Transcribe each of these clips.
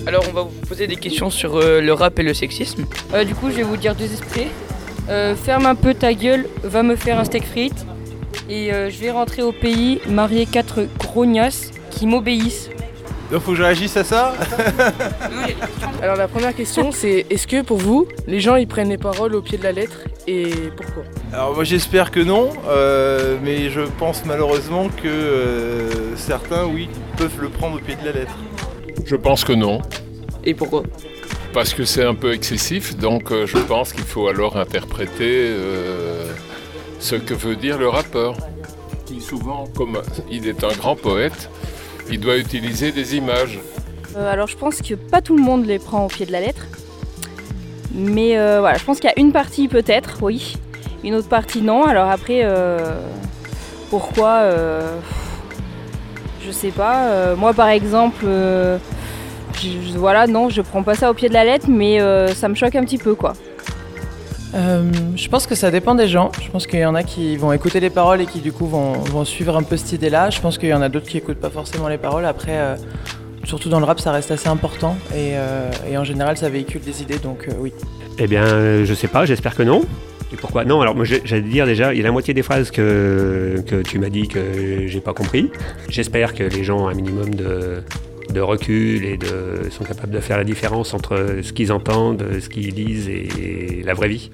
Alors on va vous poser des questions sur le rap et le sexisme. Du coup, je vais vous dire deux esprits. Ferme un peu ta gueule, va me faire un steak frites. Et je vais rentrer au pays, marier 4 grognasses qui m'obéissent. Donc faut que je réagisse à ça. Alors la première question c'est, est-ce que pour vous, les gens ils prennent les paroles au pied de la lettre et pourquoi ? Alors moi j'espère que non, mais je pense malheureusement que certains, oui, peuvent le prendre au pied de la lettre. Je pense que non, Et pourquoi ? parce que c'est un peu excessif, donc je pense qu'il faut alors interpréter ce que veut dire le rappeur. Qui souvent, comme il est un grand poète, il doit utiliser des images. Alors je pense que pas tout le monde les prend au pied de la lettre. Mais voilà, je pense qu'il y a une partie peut-être, oui. Une autre partie non. Alors après, pourquoi je sais pas. Moi par exemple, voilà, non, je prends pas ça au pied de la lettre, mais ça me choque un petit peu quoi. Je pense que ça dépend des gens. Je pense qu'il y en a qui vont écouter les paroles et qui du coup vont suivre un peu cette idée-là. Je pense qu'il y en a d'autres qui écoutent pas forcément les paroles. Après, surtout dans le rap, ça reste assez important et en général, ça véhicule des idées, donc oui. Eh bien, je sais pas, j'espère que non. Et pourquoi ? Non, alors moi j'allais dire déjà, il y a la moitié des phrases que tu m'as dit que j'ai pas compris. J'espère que les gens ont un minimum de recul et sont capables de faire la différence entre ce qu'ils entendent, ce qu'ils lisent et la vraie vie.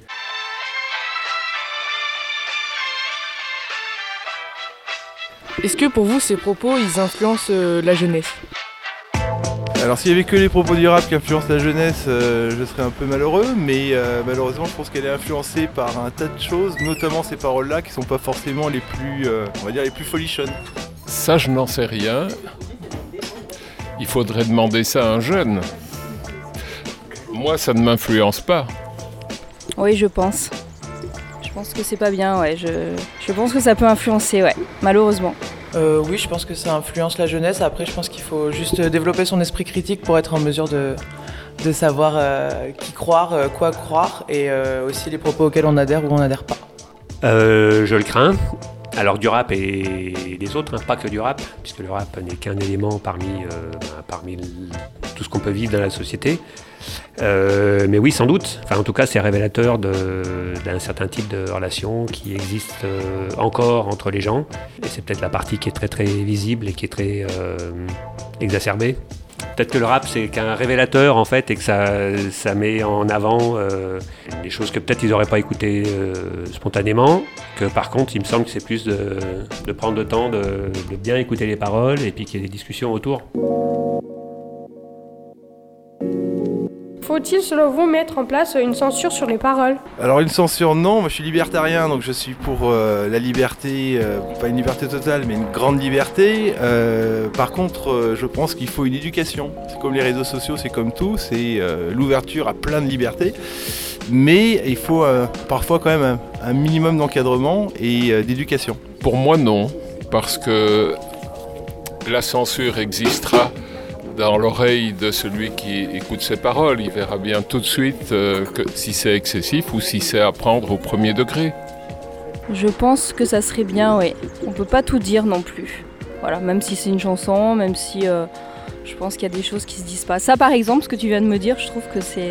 Est-ce que pour vous ces propos ils influencent la jeunesse ? Alors s'il y avait que les propos du rap qui influencent la jeunesse, je serais un peu malheureux, mais malheureusement je pense qu'elle est influencée par un tas de choses, notamment ces paroles-là qui sont pas forcément les plus, on va dire les plus folichonnes. Ça, je n'en sais rien. Il faudrait demander ça à un jeune. Moi, ça ne m'influence pas. Oui, je pense. Je pense que c'est pas bien, ouais. Je pense que ça peut influencer, ouais, malheureusement. Oui, je pense que ça influence la jeunesse. Après, je pense qu'il faut juste développer son esprit critique pour être en mesure de savoir qui croire, quoi croire et aussi les propos auxquels on adhère ou on n'adhère pas. Je le crains. Alors du rap et des autres, hein, pas que du rap, puisque le rap n'est qu'un élément parmi tout ce qu'on peut vivre dans la société. Mais oui, sans doute. Enfin, en tout cas, c'est révélateur d'un certain type de relation qui existe encore entre les gens. Et c'est peut-être la partie qui est très très visible et qui est très exacerbée. Peut-être que le rap, c'est qu'un révélateur, en fait, et que ça met en avant des choses que peut-être ils n'auraient pas écoutées spontanément. Que par contre, il me semble que c'est plus de prendre le temps de bien écouter les paroles et puis qu'il y ait des discussions autour. Faut-il, selon vous, mettre en place une censure sur les paroles ? Alors une censure non, moi je suis libertarien donc je suis pour la liberté, pas une liberté totale mais une grande liberté. Par contre je pense qu'il faut une éducation. C'est comme les réseaux sociaux, c'est comme tout, c'est l'ouverture à plein de libertés. Mais il faut parfois quand même un minimum d'encadrement et d'éducation. Pour moi, non, parce que la censure existera dans l'oreille de celui qui écoute ses paroles. Il verra bien tout de suite que si c'est excessif ou si c'est à prendre au premier degré. Je pense que ça serait bien, oui. On peut pas tout dire non plus. Voilà, même si c'est une chanson, même si je pense qu'il y a des choses qui se disent pas. Ça, par exemple, ce que tu viens de me dire, je trouve que c'est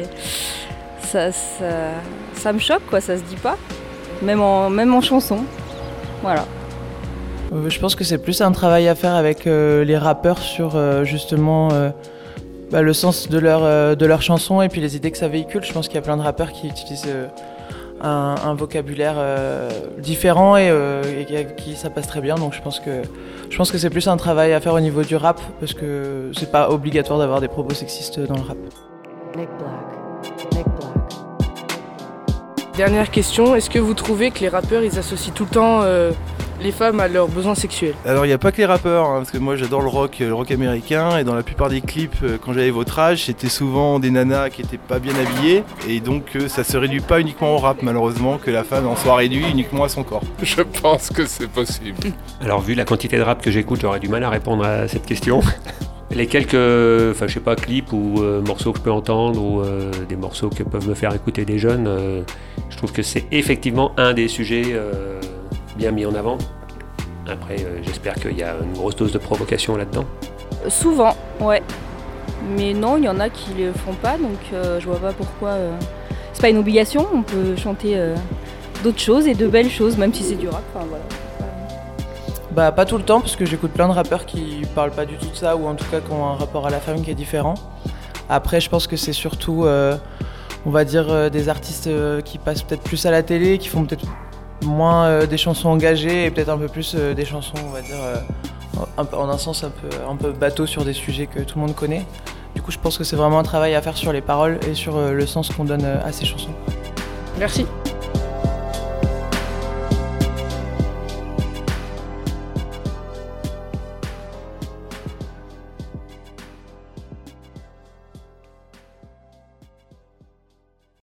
ça me choque, quoi. Ça se dit pas, même en chanson. Voilà. Je pense que c'est plus un travail à faire avec les rappeurs sur justement le sens de leur chanson et puis les idées que ça véhicule. Je pense qu'il y a plein de rappeurs qui utilisent un vocabulaire différent et avec qui ça passe très bien. Donc je pense que c'est plus un travail à faire au niveau du rap parce que c'est pas obligatoire d'avoir des propos sexistes dans le rap. Dernière question, est-ce que vous trouvez que les rappeurs ils associent tout le temps les femmes à leurs besoins sexuels ? Alors il n'y a pas que les rappeurs, hein, parce que moi j'adore le rock américain et dans la plupart des clips quand j'avais votre âge c'était souvent des nanas qui étaient pas bien habillées et donc ça se réduit pas uniquement au rap malheureusement que la femme en soit réduite uniquement à son corps. Je pense que c'est possible. Alors vu la quantité de rap que j'écoute, j'aurais du mal à répondre à cette question. Les quelques, clips ou morceaux que je peux entendre ou des morceaux que peuvent me faire écouter des jeunes, je trouve que c'est effectivement un des sujets bien mis en avant. Après, j'espère qu'il y a une grosse dose de provocation là-dedans. Souvent, ouais. Mais non, il y en a qui le font pas, donc je vois pas pourquoi. C'est pas une obligation, on peut chanter d'autres choses et de belles choses, même si c'est du rap. Enfin, voilà. Bah pas tout le temps, parce que j'écoute plein de rappeurs qui parlent pas du tout de ça, ou en tout cas qui ont un rapport à la femme qui est différent. Après, je pense que c'est surtout, on va dire, des artistes qui passent peut-être plus à la télé, qui font peut-être moins des chansons engagées et peut-être un peu plus des chansons, on va dire, en un sens un peu bateau sur des sujets que tout le monde connaît. Du coup, je pense que c'est vraiment un travail à faire sur les paroles et sur le sens qu'on donne à ces chansons. Merci.